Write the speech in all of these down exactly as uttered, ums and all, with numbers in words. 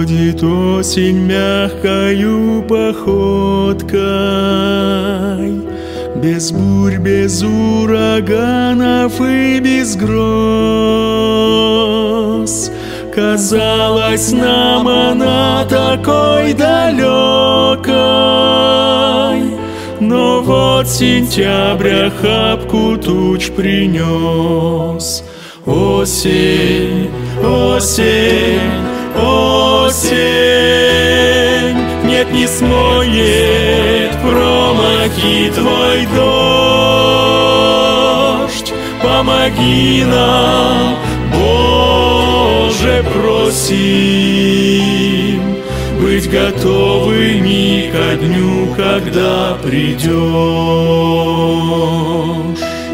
Ходит осень мягкою походкой, без бурь, без ураганов и без гроз. Казалось нам она такой далекой, но вот сентябрь охапку туч принес. Осень, осень, осень, нет, не смоет промахи твой дождь. Помоги нам, Боже, просим, быть готовыми ко дню, когда придешь.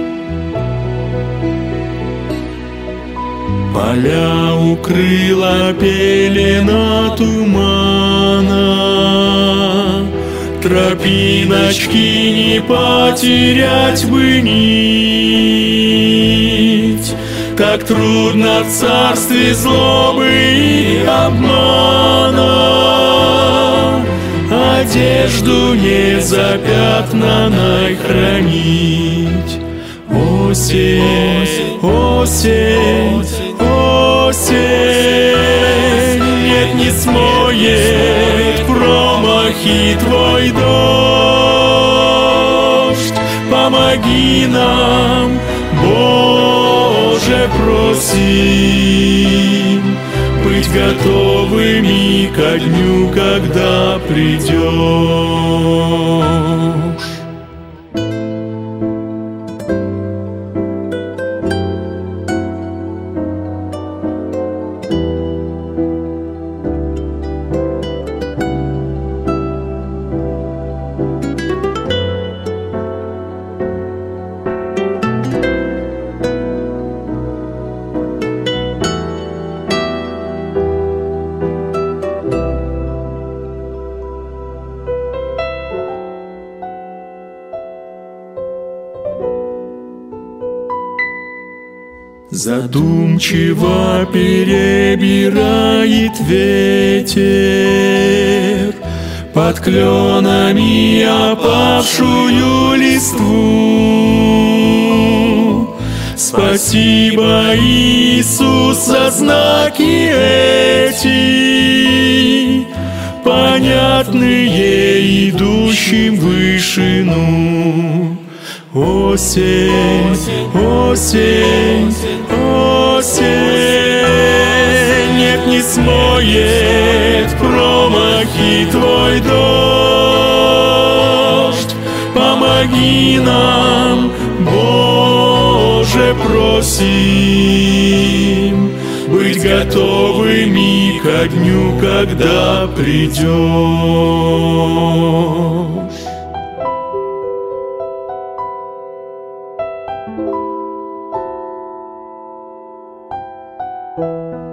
Поля укрыла пелена тумана, тропиночки не потерять бы нить. Как трудно в царстве злобы и обмана одежду незапятнанной хранить. Осень, осень, осень, нет, не смоет промахи твой дождь. Помоги нам, Боже, просим, быть готовыми ко дню, когда придешь. Задумчиво перебирает ветер под кленами опавшую листву. Спасибо, Иисус, за знаки эти, понятные идущим в вышину. Осень, осень, осень, нет, не смоет промахи твой дождь. Помоги нам, Боже, просим, быть готовыми ко дню, когда придешь. Thank you.